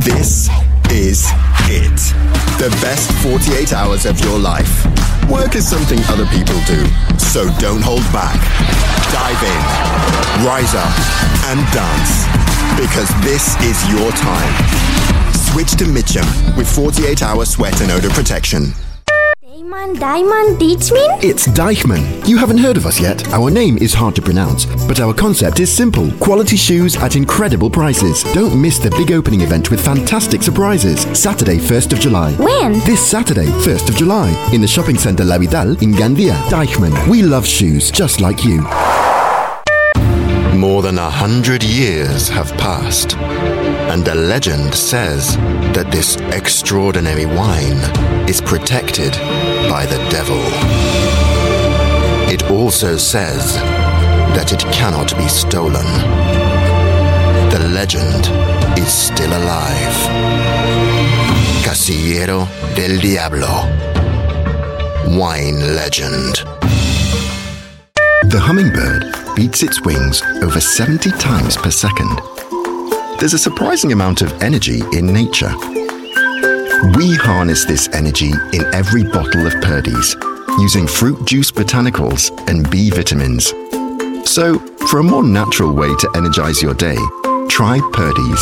This is it. The best 48 hours of your life. Work is something other people do, so don't hold back. Dive in, rise up, and dance. Because this is your time. Switch to Mitchum with 48-hour sweat and odor protection. Diamond, Deichmann? It's Deichmann. You haven't heard of us yet. Our name is hard to pronounce, but our concept is simple. Quality shoes at incredible prices. Don't miss the big opening event with fantastic surprises. Saturday, 1st of July. When? This Saturday, 1st of July, in the shopping centre La Vidal in Gandia. Deichmann. We love shoes just like you. More than 100 years have passed, and a legend says that this extraordinary wine is protected by the devil. It also says that it cannot be stolen. The legend is still alive. Casillero del Diablo. Wine legend. The hummingbird beats its wings over 70 times per second. There's a surprising amount of energy in nature. We harness this energy in every bottle of Purdy's, using fruit juice botanicals and B vitamins. So, for a more natural way to energize your day, try Purdy's.